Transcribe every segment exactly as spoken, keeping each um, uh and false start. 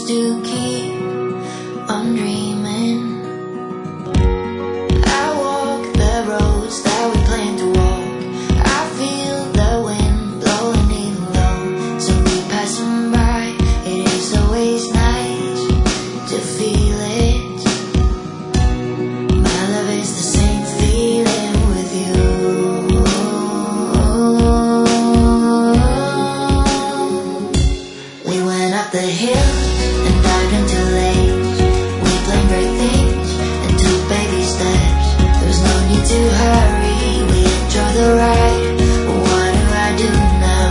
to keep on dreaming. I walk the roads that we plan to walk. I feel the wind blowing even low. So we passing by, it is always nice to feel it. My love is the same feeling with you. We went up the hill and dived into lakes. We planned great things and took baby steps. There was no need to hurry, we enjoyed the ride. But what do I do now?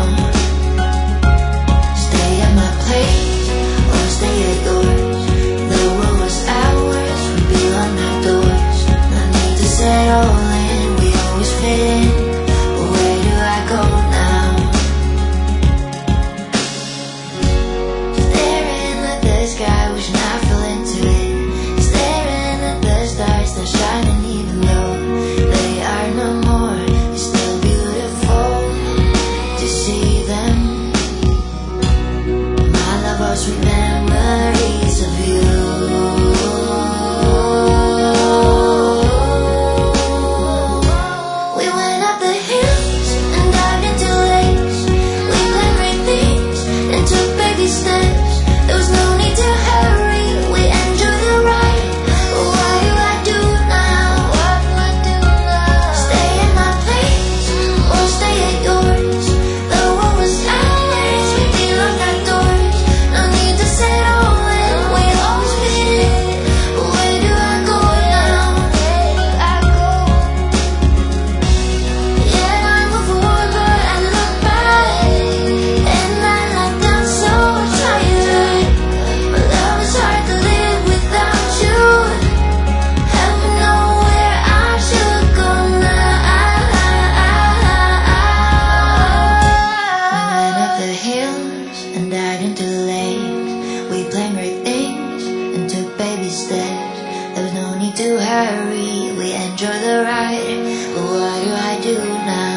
Stay at my place or stay at yours? The world was ours, we belong outdoors. No need to settle in, we always fit in. But where do I go now? Staring at the sky, wishing I fell into it. Staring at the stars, they're shining even though they are no more. It's still beautiful to see them. My love was sweet memories of you. We went up the hills and dived into lakes. We planned great things and took baby steps. There was no need to hurry, we enjoyed the ride. But what do I do now? What do I do now? Stay at my place or stay at yours? The world was ours, we belong outdoors. No need to settle in, we always fit in. But where do I go now? Where do I go? Yeah, I move forward but I look back, and I like that so tired. My love is hard to live without you. Help me know where I should go now. We went up the hills and dived into lakes. We planned great things and took baby steps. There was no need to hurry, we enjoyed the ride. But what do I do now?